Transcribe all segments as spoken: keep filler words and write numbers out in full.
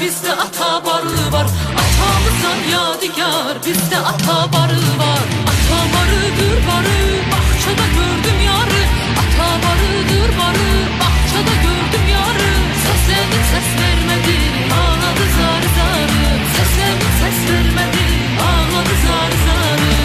bizde ata barı var. Atamızdan yadigar, bizde ata barı var. Ata barıdır barı, bahçada gördüm yarı. Ata barıdır barı, bahçada gördüm yarı. Seslendim ses vermedi, ağladı zar zarı. Seslendim ses vermedi, ağladı zar zarı.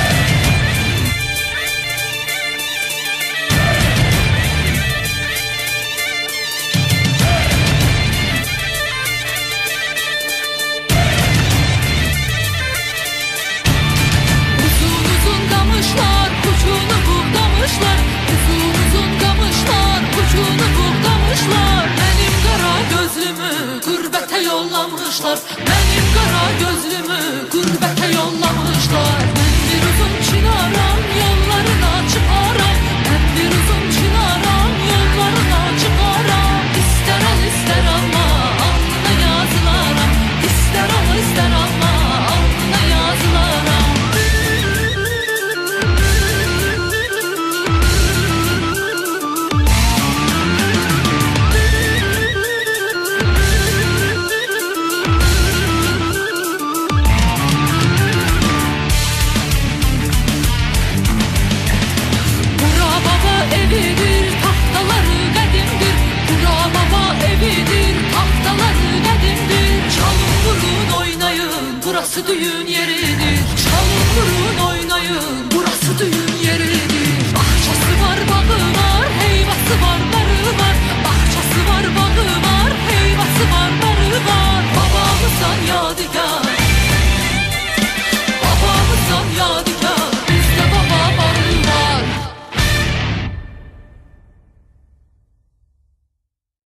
Yollamışlar benim kara gözlümü, gurbete yollamışlar. Ben bir uzun çınaram, yollarına çıkaram. Ben bir uzun çınaram, yollarına çıkaram. İster al ister alma, alnına yazılaram. İster al ister alma, alnına yazılaram. Burası düğün yeri.